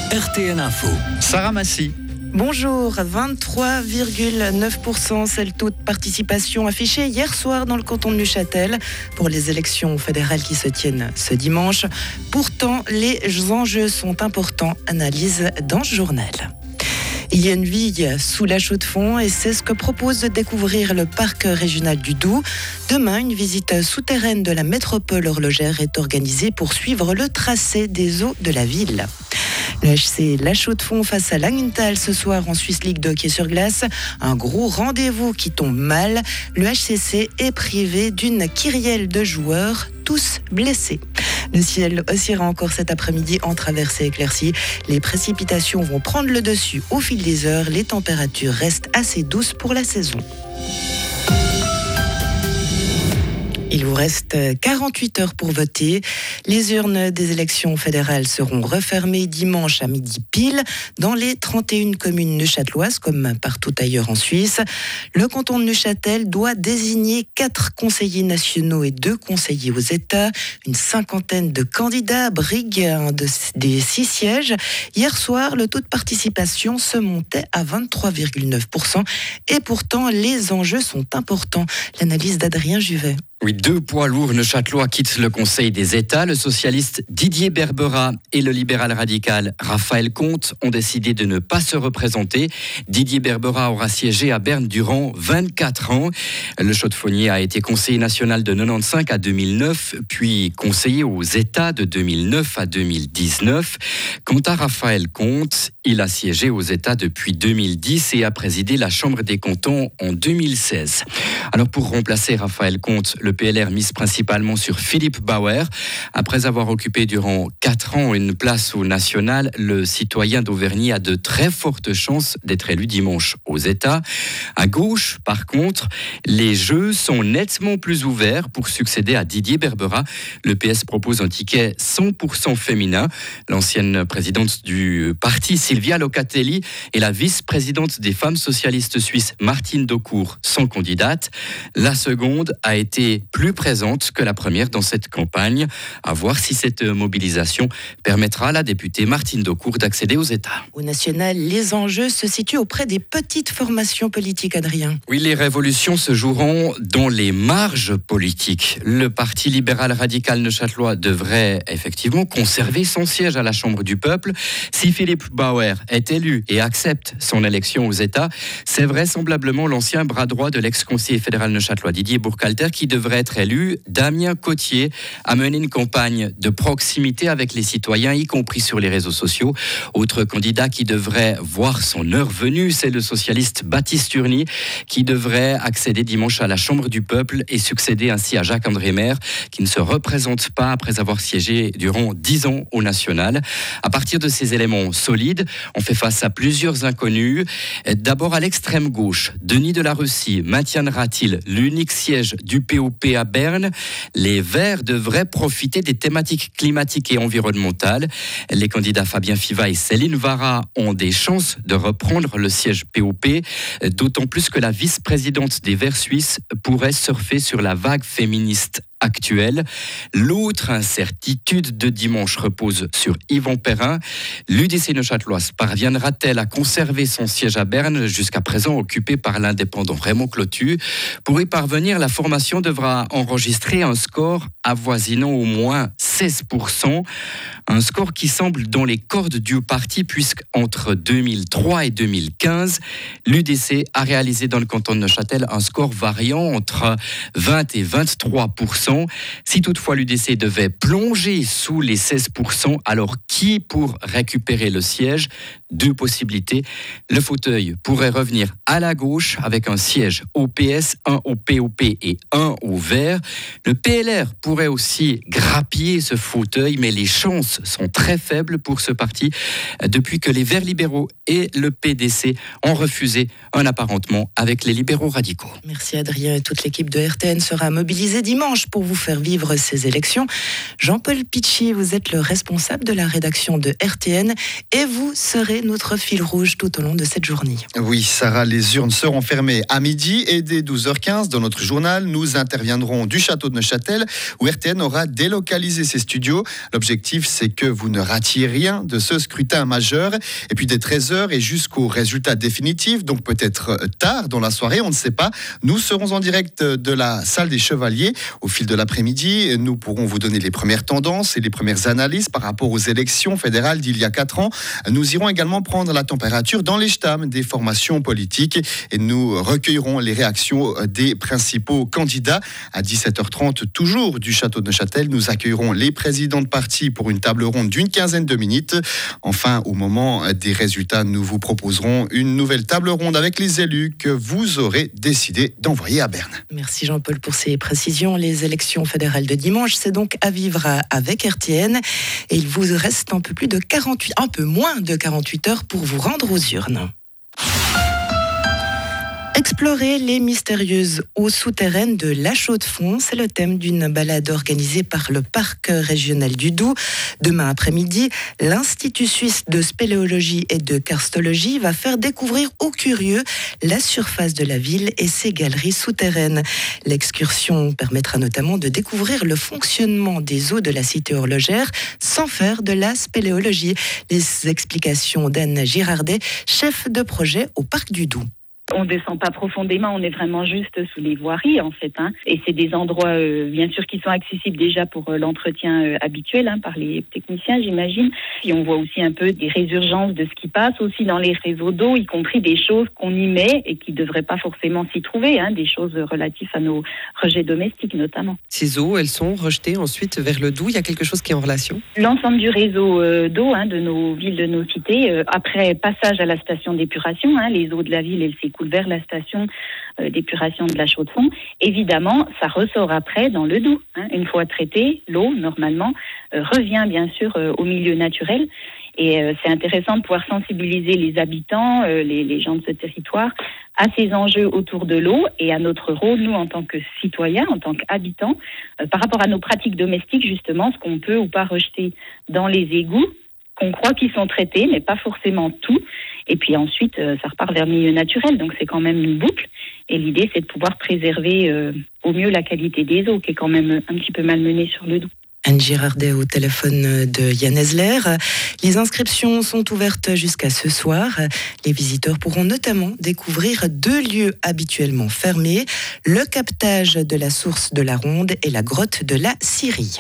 RTN Info. Sarah Massy. Bonjour, 23,9%, c'est le taux de participation affiché hier soir dans le canton de Neuchâtel pour les élections fédérales qui se tiennent ce dimanche. Pourtant, les enjeux sont importants, analyse dans ce journal. Il y a une vie sous la chaux de fonds et c'est ce que propose de découvrir le parc régional du Doubs. Demain, une visite souterraine de la métropole horlogère est organisée pour suivre le tracé des eaux de la ville. Le HC La Chaux-de-Fonds face à Langenthal ce soir en Swiss League de hockey sur glace. Un gros rendez-vous qui tombe mal. Le HCC est privé d'une kyrielle de joueurs, tous blessés. Le ciel oscillera encore cet après-midi en traversée éclaircie. Les précipitations vont prendre le dessus au fil des heures. Les températures restent assez douces pour la saison. Il vous reste 48 heures pour voter. Les urnes des élections fédérales seront refermées dimanche à midi pile dans les 31 communes neuchâteloises, comme partout ailleurs en Suisse. Le canton de Neuchâtel doit désigner 4 conseillers nationaux et 2 conseillers aux États. Une cinquantaine de candidats briguent des 6 sièges. Hier soir, le taux de participation se montait à 23,9%. Et pourtant, les enjeux sont importants. L'analyse d'Adrien Juvet. Oui, 2 poids lourds neuchâtelois quittent le Conseil des États. Le socialiste Didier Berbera et le libéral radical Raphaël Comte ont décidé de ne pas se représenter. Didier Berbera aura siégé à Berne durant 24 ans. Le chaux-de-fonnier a été conseiller national de 1995 à 2009, puis conseiller aux États de 2009 à 2019. Quant à Raphaël Comte, il a siégé aux États depuis 2010 et a présidé la Chambre des cantons en 2016. Alors pour remplacer Raphaël Comte, le PLR mise principalement sur Philippe Bauer. Après avoir occupé durant 4 ans une place au national, le citoyen d'Auvergne a de très fortes chances d'être élu dimanche aux États. À gauche, par contre, les jeux sont nettement plus ouverts pour succéder à Didier Berbera. Le PS propose un ticket 100% féminin. L'ancienne présidente du parti, Sylvia Locatelli, et la vice-présidente des femmes socialistes suisses, Martine Daucourt, sont candidates. La seconde a été plus présente que la première dans cette campagne. À voir si cette mobilisation permettra à la députée Martine Daucourt d'accéder aux États. Au national, les enjeux se situent auprès des petites formations politiques, Adrien. Oui, les révolutions se joueront dans les marges politiques. Le Parti libéral radical neuchâtelois devrait effectivement conserver son siège à la Chambre du peuple. Si Philippe Bauer est élu et accepte son élection aux États, c'est vraisemblablement l'ancien bras droit de l'ex-conseiller fédéral neuchâtelois Didier Burkhalter qui devrait être élu. Damien Cotier a mené une campagne de proximité avec les citoyens, y compris sur les réseaux sociaux. Autre candidat qui devrait voir son heure venue, c'est le socialiste Baptiste Urny, qui devrait accéder dimanche à la Chambre du peuple et succéder ainsi à Jacques-André Maire, qui ne se représente pas après avoir siégé durant 10 ans au national. À partir de ces éléments solides, on fait face à plusieurs inconnus. D'abord à l'extrême gauche, Denis de la Russie maintiendra-t-il l'unique siège du POP à Berne? Les Verts devraient profiter des thématiques climatiques et environnementales. Les candidats Fabien Fiva et Céline Vara ont des chances de reprendre le siège POP, d'autant plus que la vice-présidente des Verts suisses pourrait surfer sur la vague féministe actuelle. L'autre incertitude de dimanche repose sur Yvan Perrin. L'UDC neuchâteloise parviendra-t-elle à conserver son siège à Berne, jusqu'à présent occupé par l'indépendant Raymond Clotu? Pour y parvenir, la formation devra enregistrer un score avoisinant au moins 16%. Un score qui semble dans les cordes du parti, puisqu'entre 2003 et 2015, l'UDC a réalisé dans le canton de Neuchâtel un score variant entre 20 et 23%. Si toutefois l'UDC devait plonger sous les 16%, alors qui pour récupérer le siège? 2 possibilités. Le fauteuil pourrait revenir à la gauche avec un siège au PS, un au POP et un au Vert. Le PLR pourrait aussi grappiller ce fauteuil, mais les chances sont très faibles pour ce parti depuis que les Verts libéraux et le PDC ont refusé un apparentement avec les libéraux radicaux. Merci Adrien. Toute l'équipe de RTN sera mobilisée dimanche pour pour vous faire vivre ces élections. Jean-Paul Pichy, vous êtes le responsable de la rédaction de RTN et vous serez notre fil rouge tout au long de cette journée. Oui, Sarah, les urnes seront fermées à midi et dès 12h15 dans notre journal, nous interviendrons du château de Neuchâtel où RTN aura délocalisé ses studios. L'objectif, c'est que vous ne ratiez rien de ce scrutin majeur. Et puis dès 13h et jusqu'au résultat définitif, donc peut-être tard dans la soirée, on ne sait pas, nous serons en direct de la salle des Chevaliers. Au fil de l'après-midi, nous pourrons vous donner les premières tendances et les premières analyses par rapport aux élections fédérales d'il y a 4 ans. Nous irons également prendre la température dans les stams des formations politiques et nous recueillerons les réactions des principaux candidats. À 17h30, toujours du château de Neuchâtel, nous accueillerons les présidents de partis pour une table ronde d'une quinzaine de minutes. Enfin, au moment des résultats, nous vous proposerons une nouvelle table ronde avec les élus que vous aurez décidé d'envoyer à Berne. Merci Jean-Paul pour ces précisions. Les élections fédérales de dimanche, c'est donc à vivre avec RTN et il vous reste un peu moins de 48 heures pour vous rendre aux urnes. Explorer les mystérieuses eaux souterraines de La Chaux-de-Fonds, c'est le thème d'une balade organisée par le Parc régional du Doubs. Demain après-midi, l'Institut suisse de spéléologie et de karstologie va faire découvrir aux curieux la surface de la ville et ses galeries souterraines. L'excursion permettra notamment de découvrir le fonctionnement des eaux de la cité horlogère sans faire de la spéléologie. Les explications d'Anne Girardet, chef de projet au Parc du Doubs. On ne descend pas profondément, on est vraiment juste sous les voiries en fait. Et c'est des endroits bien sûr qui sont accessibles déjà pour l'entretien habituel par les techniciens j'imagine. Puis on voit aussi un peu des résurgences de ce qui passe aussi dans les réseaux d'eau, y compris des choses qu'on y met et qui ne devraient pas forcément s'y trouver, des choses relatives à nos rejets domestiques notamment. Ces eaux, elles sont rejetées ensuite vers le Doubs, il y a quelque chose qui est en relation ? L'ensemble du réseau d'eau de nos villes, de nos cités, après passage à la station d'épuration, les eaux de la ville, elles s'écoulent vers la station d'épuration de La Chaux-de-Fonds. Évidemment, ça ressort après dans le Doubs. Une fois traitée, l'eau, normalement, revient bien sûr au milieu naturel. Et c'est intéressant de pouvoir sensibiliser les habitants, les gens de ce territoire, à ces enjeux autour de l'eau et à notre rôle, nous, en tant que citoyens, en tant qu'habitants, par rapport à nos pratiques domestiques, justement, ce qu'on peut ou pas rejeter dans les égouts, qu'on croit qu'ils sont traités, mais pas forcément tout. Et puis ensuite, ça repart vers le milieu naturel. Donc c'est quand même une boucle. Et l'idée, c'est de pouvoir préserver au mieux la qualité des eaux, qui est quand même un petit peu malmenée sur le Doubs. Anne Girardet au téléphone de Yann Esler. Les inscriptions sont ouvertes jusqu'à ce soir. Les visiteurs pourront notamment découvrir 2 lieux habituellement fermés, le captage de la source de la Ronde et la grotte de la Syrie.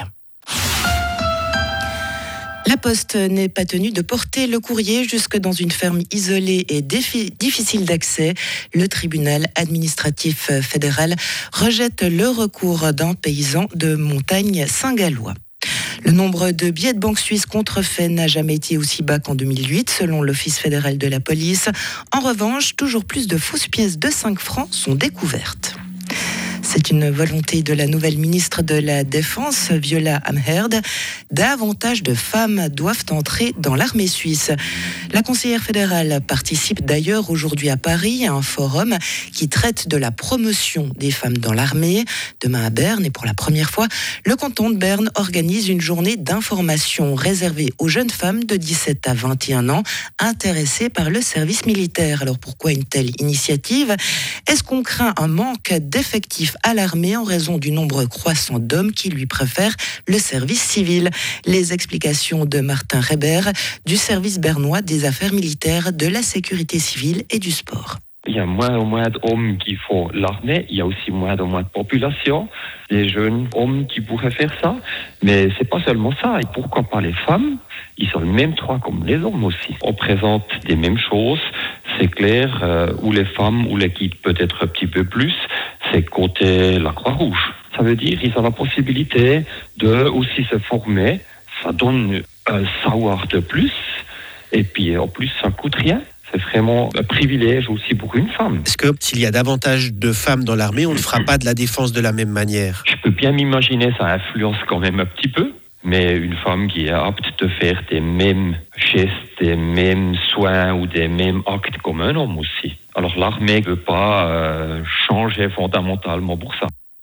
La Poste n'est pas tenue de porter le courrier jusque dans une ferme isolée et difficile d'accès. Le tribunal administratif fédéral rejette le recours d'un paysan de montagne saint-gallois. Le nombre de billets de banque suisse contrefaits n'a jamais été aussi bas qu'en 2008, selon l'Office fédéral de la police. En revanche, toujours plus de fausses pièces de 5 francs sont découvertes. C'est une volonté de la nouvelle ministre de la Défense, Viola Amherd. Davantage de femmes doivent entrer dans l'armée suisse. La conseillère fédérale participe d'ailleurs aujourd'hui à Paris à un forum qui traite de la promotion des femmes dans l'armée. Demain à Berne, et pour la première fois, le canton de Berne organise une journée d'information réservée aux jeunes femmes de 17 à 21 ans intéressées par le service militaire. Alors pourquoi une telle initiative ? Est-ce qu'on craint un manque d'effectifs à l'armée en raison du nombre croissant d'hommes qui lui préfèrent le service civil? Les explications de Martin Reber du service bernois des affaires militaires, de la sécurité civile et du sport. Il y a moins en moins d'hommes qui font l'armée, il y a aussi moins en moins de population, les jeunes hommes qui pourraient faire ça, mais c'est pas seulement ça, et pourquoi pas les femmes? Ils sont le même droit comme les hommes aussi. On présente des mêmes choses, c'est clair, ou les femmes, ou l'équipe peut-être un petit peu plus, c'est côté la Croix-Rouge. Ça veut dire qu'ils ont la possibilité de aussi se former, ça donne un savoir de plus, et puis en plus ça coûte rien. C'est vraiment un privilège aussi pour une femme. Est-ce que s'il y a davantage de femmes dans l'armée, on ne fera pas de la défense de la même manière? Je peux bien m'imaginer, ça influence quand même un petit peu. Mais une femme qui est apte de faire des mêmes gestes, des mêmes soins ou des mêmes actes comme un homme aussi. Alors l'armée ne peut pas changer fondamentalement pour ça.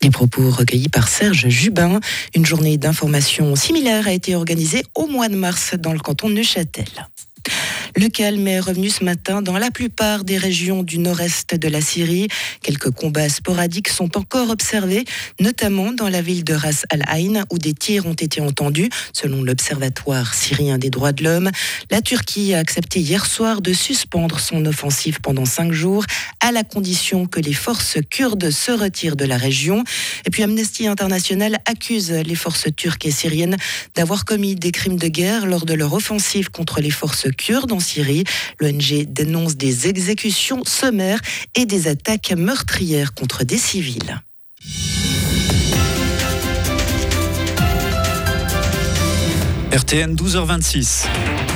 Les propos recueillis par Serge Jubin. Une journée d'information similaire a été organisée au mois de mars dans le canton de Neuchâtel. Le calme est revenu ce matin dans la plupart des régions du nord-est de la Syrie. Quelques combats sporadiques sont encore observés, notamment dans la ville de Ras al-Ain, où des tirs ont été entendus, selon l'Observatoire syrien des droits de l'homme. La Turquie a accepté hier soir de suspendre son offensive pendant 5 jours, à la condition que les forces kurdes se retirent de la région. Et puis Amnesty International accuse les forces turques et syriennes d'avoir commis des crimes de guerre lors de leur offensive contre les forces kurdes en Syrie. L'ONG dénonce des exécutions sommaires et des attaques meurtrières contre des civils. RTN 12h26.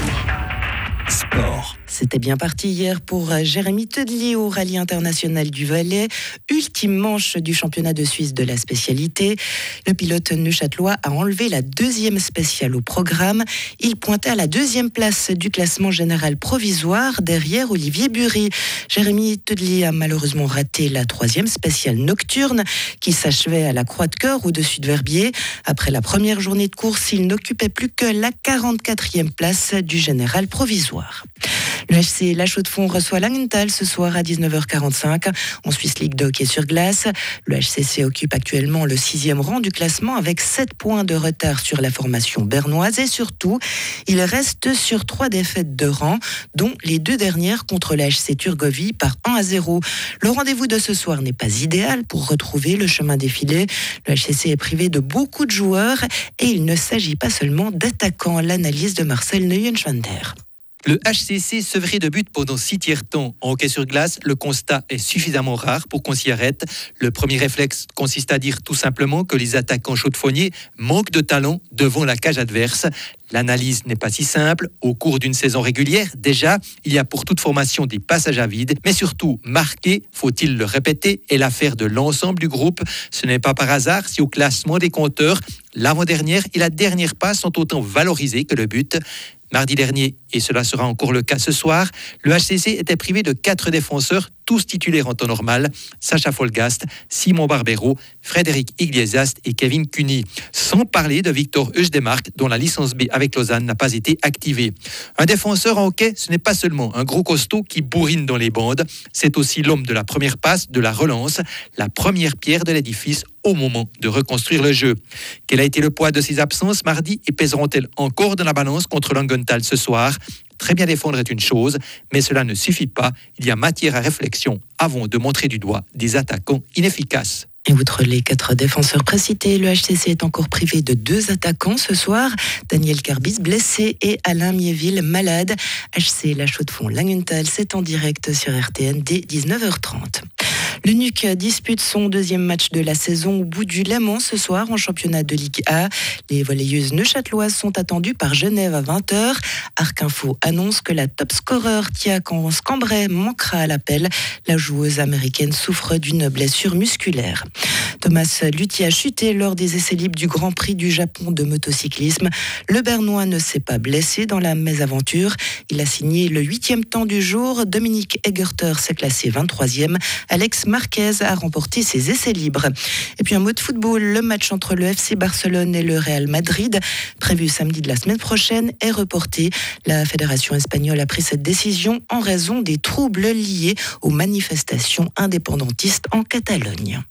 Sport. C'était bien parti hier pour Jérémy Teudlier au Rallye international du Valais. Ultime manche du championnat de Suisse de la spécialité. Le pilote neuchâtelois a enlevé la 2e spéciale au programme. Il pointait à la 2e place du classement général provisoire derrière Olivier Bury. Jérémy Teudlier a malheureusement raté la 3e spéciale nocturne qui s'achevait à la Croix de Cœur au-dessus de Verbier. Après la première journée de course, il n'occupait plus que la 44e place du général provisoire. Le HC La Chaux-de-Fonds reçoit Langenthal ce soir à 19h45 en Swiss League de hockey sur glace. Le HCC occupe actuellement le 6e rang du classement avec 7 points de retard sur la formation bernoise et surtout, il reste sur 3 défaites de rang, dont les 2 dernières contre le HC Turgovie par 1-0. Le rendez-vous de ce soir n'est pas idéal pour retrouver le chemin défilé. Le HCC est privé de beaucoup de joueurs et il ne s'agit pas seulement d'attaquants. L'analyse de Marcel Neuenschwander. Le HCC sevré de but pendant 6 tiers-temps. En hockey sur glace, le constat est suffisamment rare pour qu'on s'y arrête. Le premier réflexe consiste à dire tout simplement que les attaquants chaudefonniers manquent de talent devant la cage adverse. L'analyse n'est pas si simple. Au cours d'une saison régulière, déjà, il y a pour toute formation des passages à vide, mais surtout, marquer, faut-il le répéter, est l'affaire de l'ensemble du groupe. Ce n'est pas par hasard si au classement des compteurs, l'avant-dernière et la dernière passe sont autant valorisées que le but. Mardi dernier, et cela sera encore le cas ce soir, le HCC était privé de 4 défenseurs, tous titulaires en temps normal, Sacha Folgast, Simon Barbero, Frédéric Iglesias et Kevin Cuny. Sans parler de Victor Eusdemark, dont la licence B avec Lausanne n'a pas été activée. Un défenseur en hockey, ce n'est pas seulement un gros costaud qui bourrine dans les bandes, c'est aussi l'homme de la première passe, de la relance, la première pierre de l'édifice au moment de reconstruire le jeu. Quel a été le poids de ces absences mardi et pèseront-elles encore dans la balance contre Langenthal ce soir ? Très bien défendre est une chose, mais cela ne suffit pas. Il y a matière à réflexion avant de montrer du doigt des attaquants inefficaces. Et outre les 4 défenseurs précités, le HCC est encore privé de 2 attaquants ce soir. Daniel Carbis blessé et Alain Miéville malade. HC La Chaux-de-Fonds Langenthal, c'est en direct sur RTN dès 19h30. Le NUC dispute son 2e match de la saison au bout du Léman ce soir en championnat de Ligue A. Les volleyeuses neuchâteloises sont attendues par Genève à 20h. Arc Info annonce que la top scorer Tia Cambrai manquera à l'appel. La joueuse américaine souffre d'une blessure musculaire. Thomas Luthier a chuté lors des essais libres du Grand Prix du Japon de motocyclisme. Le Bernois ne s'est pas blessé dans la mésaventure. Il a signé le 8e temps du jour. Dominique Egerter s'est classé 23e. Alex Marquez a remporté ses essais libres. Et puis un mot de football, le match entre le FC Barcelone et le Real Madrid, prévu samedi de la semaine prochaine, est reporté. La fédération espagnole a pris cette décision en raison des troubles liés aux manifestations indépendantistes en Catalogne.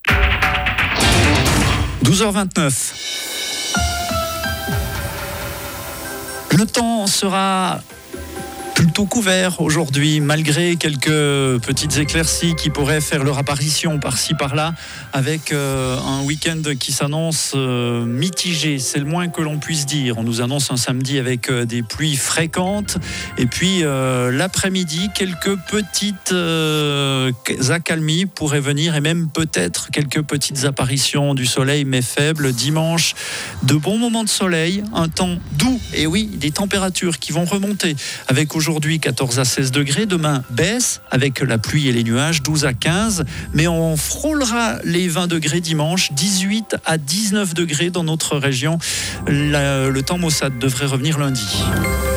12h29. Le temps sera plutôt couvert aujourd'hui, malgré quelques petites éclaircies qui pourraient faire leur apparition par-ci par-là, avec un week-end qui s'annonce mitigé, c'est le moins que l'on puisse dire. On nous annonce un samedi avec des pluies fréquentes, et puis l'après-midi, quelques petites accalmies pourraient venir, et même peut-être quelques petites apparitions du soleil, mais faibles. Dimanche, de bons moments de soleil, un temps doux, et oui, des températures qui vont remonter, avec aujourd'hui 14 à 16 degrés, demain baisse avec la pluie et les nuages, 12 à 15, mais on frôlera les 20 degrés dimanche, 18 à 19 degrés dans notre région. Le temps maussade devrait revenir lundi.